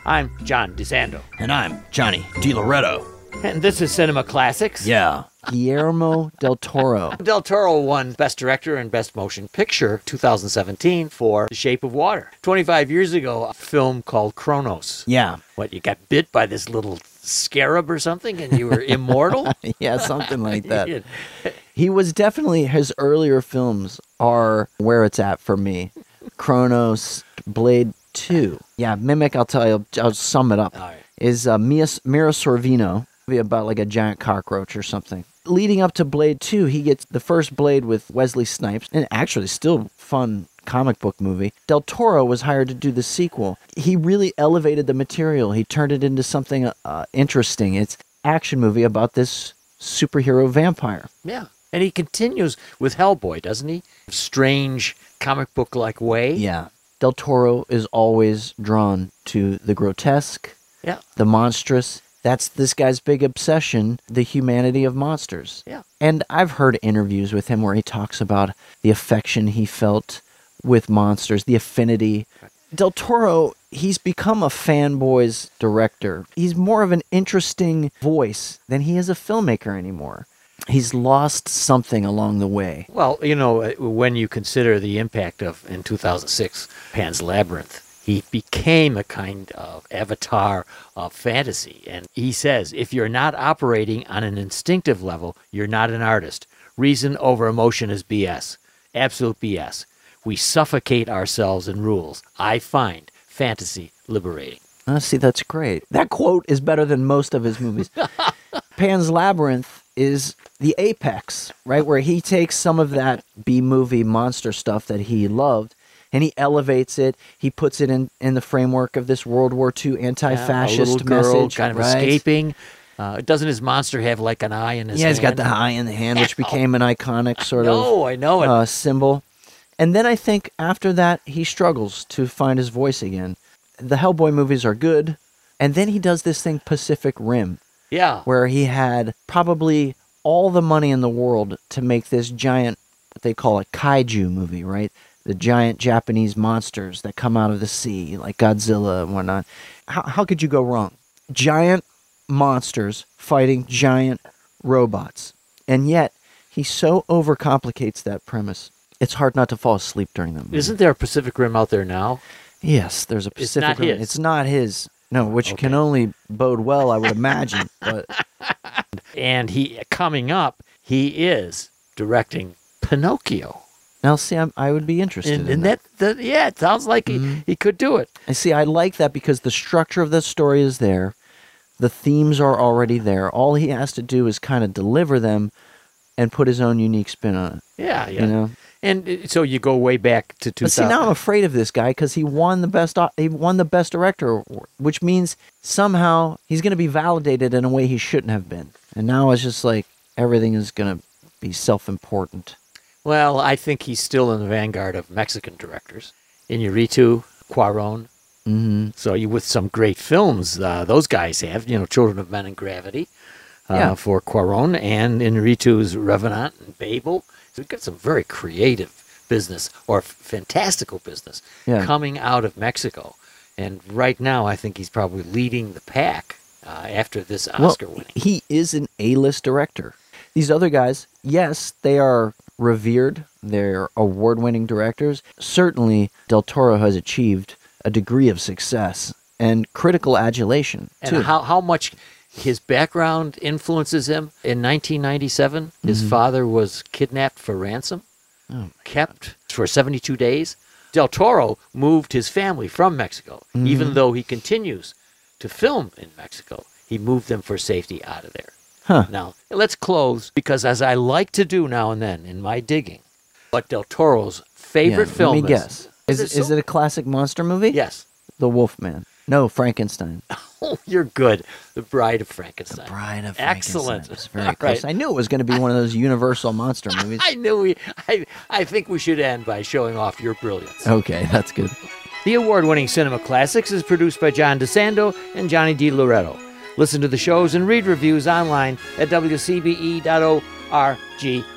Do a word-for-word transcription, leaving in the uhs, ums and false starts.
I'm John DeSando. And I'm Johnny DiLoretto. And this is Cinema Classics. Yeah. Guillermo del Toro. Del Toro won Best Director and Best Motion Picture two thousand seventeen for The Shape of Water. twenty-five years ago, a film called Kronos. Yeah. What, you got bit by this little scarab or something and you were immortal? Yeah, something like that. He was definitely, his earlier films are where it's at for me. Kronos, Blade two. Yeah, Mimic, I'll tell you, I'll sum it up. All right. Is uh, Mia, Mira Sorvino, about like a giant cockroach or something. Leading up to Blade two, he gets the first Blade with Wesley Snipes, and actually still fun comic book movie. Del Toro was hired to do the sequel. He really elevated the material. He turned it into something uh, interesting. It's an action movie about this superhero vampire. Yeah. And he continues with Hellboy, doesn't he? Strange comic book-like way. Yeah. Del Toro is always drawn to the grotesque, Yeah. the monstrous. That's this guy's big obsession, the humanity of monsters. Yeah. And I've heard interviews with him where he talks about the affection he felt with monsters, the affinity. Del Toro, he's become a fanboy's director. He's more of an interesting voice than he is a filmmaker anymore. He's lost something along the way. Well, you know, when you consider the impact of, in two thousand six, Pan's Labyrinth, he became a kind of avatar of fantasy. And he says, if you're not operating on an instinctive level, you're not an artist. Reason over emotion is B S. Absolute B S. We suffocate ourselves in rules. I find fantasy liberating. Oh, see, that's great. That quote is better than most of his movies. Pan's Labyrinth is the apex, right? Where he takes some of that B-movie monster stuff that he loved, and he elevates it. He puts it in, in the framework of this World War Two anti-fascist yeah, a little girl message. kind of right? escaping. Uh, doesn't his monster have like an eye in his Yeah, hand? he's got the eye in the hand, which became an iconic sort No, of I know it. uh, symbol. And then I think after that, he struggles to find his voice again. The Hellboy movies are good. And then he does this thing, Pacific Rim, Yeah. where he had probably all the money in the world to make this giant, what they call a kaiju movie, right? The giant Japanese monsters that come out of the sea, like Godzilla and whatnot. How, how could you go wrong? Giant monsters fighting giant robots. And yet, he so overcomplicates that premise. It's hard not to fall asleep during that movie. Isn't there a Pacific Rim out there now? Yes, there's a Pacific not Rim. his. It's not his. No, which Okay. can only bode well, I would imagine. But And he coming up, he is directing Pinocchio. now, see, I'm, I would be interested And, in and that. that, that, yeah, it sounds like Mhm. he, he could do it. I see. I like that because the structure of the story is there. The themes are already there. All he has to do is kind of deliver them and put his own unique spin on it. Yeah, yeah. You know. And uh, so you go way back to two But see, thousand. now I'm afraid of this guy because he won the best. o- He won the best director award, which means somehow he's going to be validated in a way he shouldn't have been. And now it's just like everything is going to be self-important. Well, I think he's still in the vanguard of Mexican directors. Iñárritu, Cuarón. Mm-hmm. So you with some great films, uh, those guys have, you know, Children of Men and Gravity uh, Yeah. for Cuarón, and Iñárritu's Revenant and Babel. So we've got some very creative business, or fantastical business, Yeah. coming out of Mexico. And right now, I think he's probably leading the pack uh, after this Oscar well, winning. He is an A-list director. These other guys, yes, they are revered. They're award-winning directors. Certainly, Del Toro has achieved a degree of success and critical adulation, And too. how, how much his background influences him. In nineteen ninety-seven, his father was kidnapped for ransom, Oh, kept for seventy-two days. Del Toro moved his family from Mexico, even though he continues to film in Mexico. He moved them for safety out of there. Huh. Now, let's close, because as I like to do now and then in my digging, what Del Toro's favorite Yeah, film let me is. guess. Is, Is it, it is so- it a classic monster movie? Yes. The Wolfman. No, Frankenstein. Oh, you're good. The Bride of Frankenstein. Bride of Excellent. Frankenstein. It was very All close. right. I knew it was going to be one of those universal monster movies. I knew we. I, I think we should end by showing off your brilliance. Okay, that's good. The award-winning Cinema Classics is produced by John DeSando and Johnny DiLoretto. Listen to the shows and read reviews online at W C B E dot org